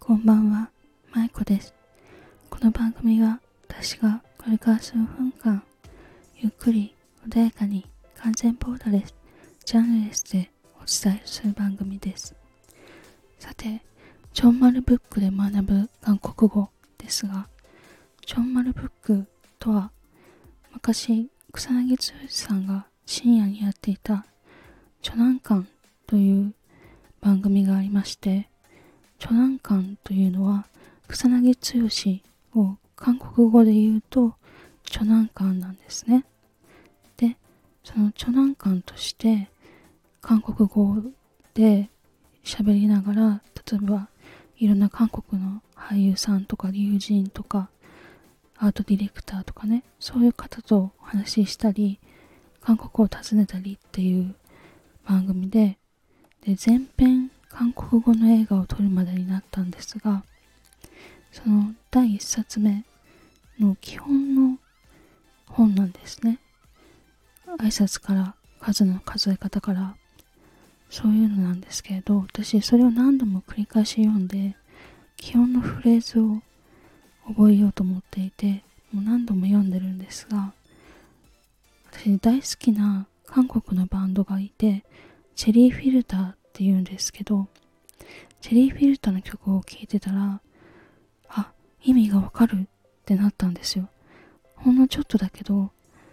こんばんは、まいこです。この番組は私がこれから数分間、ゆっくり穏やかに完全ボーダレス、ジャンルレスでお伝えする番組です。さて、ちょんまるブックで学ぶ韓国語ですが、ちょんまるブックとは、昔草薙剛さんが深夜にやっていたチョナンカンという番組がありまして、チョナンカンというのは草薙剛を韓国語で言うとチョナンカンなんですね。で、そのチョナンカンとして韓国語で喋りながら、例えばいろんな韓国の俳優さんとか友人とかアートディレクターとかね、そういう方とお話ししたり、韓国を訪ねたりっていう番組で、全編韓国語の映画を撮るまでになったんですが、その第一冊目の基本の本なんですね。挨拶から数の数え方からそういうのなんですけれど、私それを何度も繰り返し読んで基本のフレーズを覚えようと思っていて、もう何度も読んでるんですが、私大好きな韓国のバンドがいて、チェリーフィルターっていうんですけど、チェリーフィルターの曲を聴いてたら、意味がわかるってなったんですよ。ほんのちょっとだけど、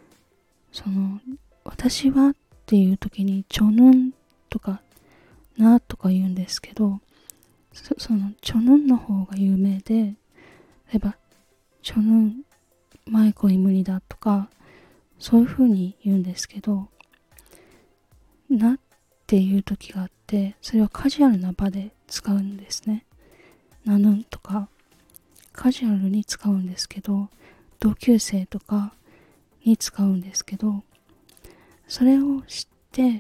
私はっていう時にチョヌンとかなとか言うんですけど、そのチョヌンの方が有名で、例えばチョヌンマイコイムニだとかそういう風に言うんですけど、なっていう時があって、それはカジュアルな場で使うんですね。なぬんとかカジュアルに使うんですけど、同級生とかに使うんですけど、それを知って、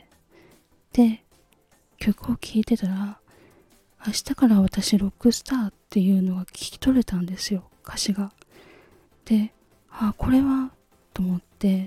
で曲を聴いてたら、明日から私ロックスターっていうのが聞き取れたんですよ、歌詞が。で、これはと思って、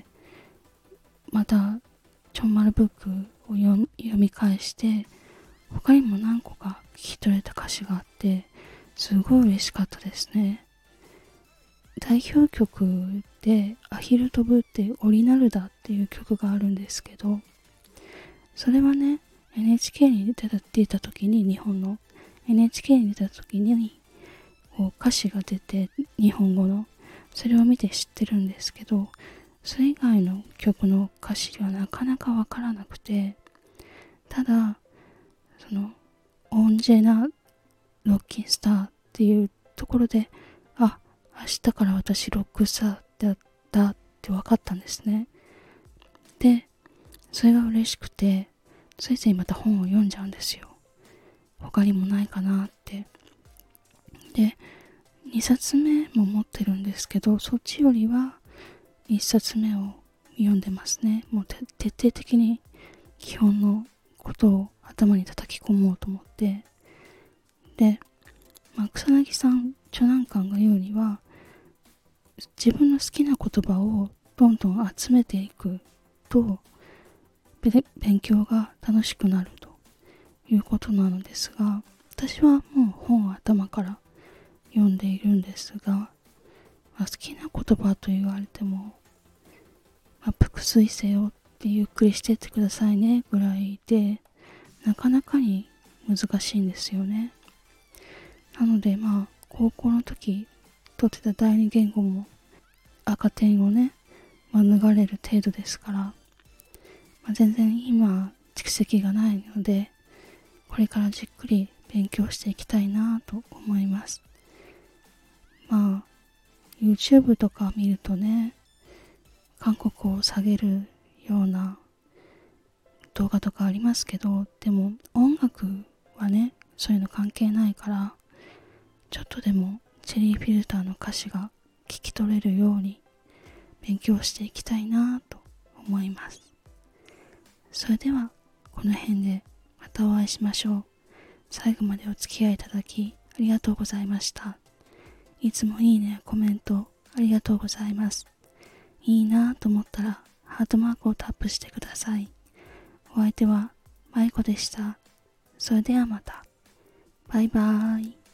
またちょんまるブックを読み返して、他にも何個か聞き取れた歌詞があって、すごい嬉しかったですね。代表曲でアヒル飛ぶってオリナルダっていう曲があるんですけど、それはね、NHK に出た時に、日本の NHK に出た時にこう歌詞が出て、日本語のそれを見て知ってるんですけど、それ以外の曲の歌詞ではなかなかわからなくて、ただそのオンジェナロッキンスターっていうところで、明日から私ロックスターだって分かったんですね。で、それが嬉しくて、ついついまた本を読んじゃうんですよ。他にもないかなって。で、2冊目も持ってるんですけど、そっちよりは1冊目を読んでますね。もう徹底的に基本のことを頭に叩き込もうと思って。で、草薙さん、チョナンカンが言うには、自分の好きな言葉をどんどん集めていくと勉強が楽しくなるということなのですが、私はもう本を頭から読んでいるんですが、好きな言葉と言われても、腹水せよってゆっくりしてってくださいねぐらいで、なかなかに難しいんですよね。なので高校の時取ってた第二言語も赤点をね、免れる程度ですから、全然今蓄積がないので、これからじっくり勉強していきたいなと思います。YouTube とか見るとね、韓国を下げるような動画とかありますけど、でも音楽はね、そういうの関係ないから、ちょっとでもチェリーフィルターの歌詞が聞き取れるように勉強していきたいなと思います。それではこの辺でまたお会いしましょう。最後までお付き合いいただきありがとうございました。いつもいいね、コメントありがとうございます。いいなと思ったらハートマークをタップしてください。お相手はまいこでした。それではまた。バイバーイ。